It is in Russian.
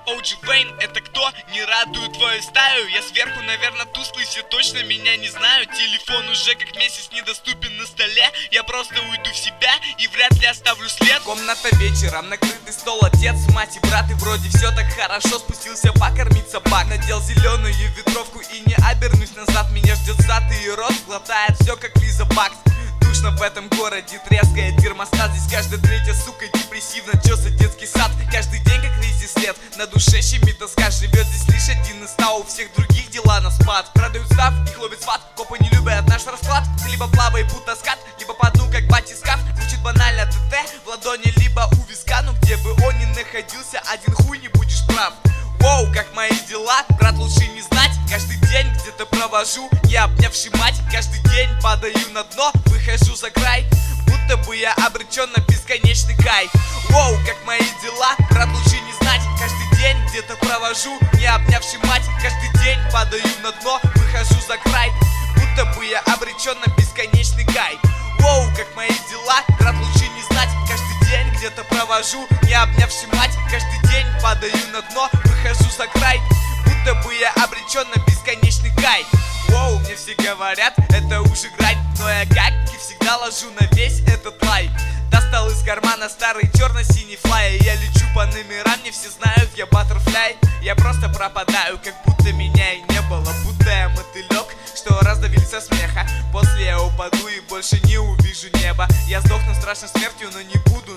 OG Wayne, это кто? Не радует твою стаю. Я сверху, наверное, тусклый, все точно меня не знают. Телефон уже как месяц недоступен на столе. Я просто уйду в себя и вряд ли оставлю след. Комната вечером, накрытый стол, отец, мать и брат. И вроде все так хорошо, спустился покормить собак. Надел зеленую ветровку и не обернусь назад. Меня ждет зад и рот, глотает все как Лиза Бакс. Душно в этом городе, трескает термостат. Здесь каждая третья сука депрессивно, чё за детский сад. Каждый день как кризис лет, на душе щемит тоска. Живет здесь лишь один из ста, у всех других дела на спад. Продают став, их ловит сват, копы не любят наш расклад. Ты либо плавай, будто скат, либо по дну как батискаф. Звучит банально ТТ в ладони, либо у виска. Но где бы он ни находился, один хуй не будешь прав. Воу, как мои дела, брат, лучше не знать. Каждый день где-то провожу, я обнявший мать. Каждый день падаю на дно, выхожу за край. Будто бы я обречен на бесконечный кайф. Воу, как мои дела, брат, лучше не знать. Каждый день где-то провожу, не обнявший мать. Каждый день падаю на дно, выхожу за край. Будто бы я обречен на бесконечный кайф. Воу, как мои дела, брат, лучше не знать. Каждый день где-то провожу, не обнявший мать. Каждый день падаю на дно, выхожу за край. Будто бы я обречен на бесконечный кайф. Воу, мне все говорят, это уже грань. Но я как и всегда ложу на весь этот лайк. Достал из кармана старый черно-синий флай. Я лечу по номерам, не все знают, я баттерфляй. Я просто пропадаю, как будто меня и не было. Будто я мотылек, что раздавили со смеха. После я упаду и больше не увижу неба. Я сдохну страшной смертью, но не буду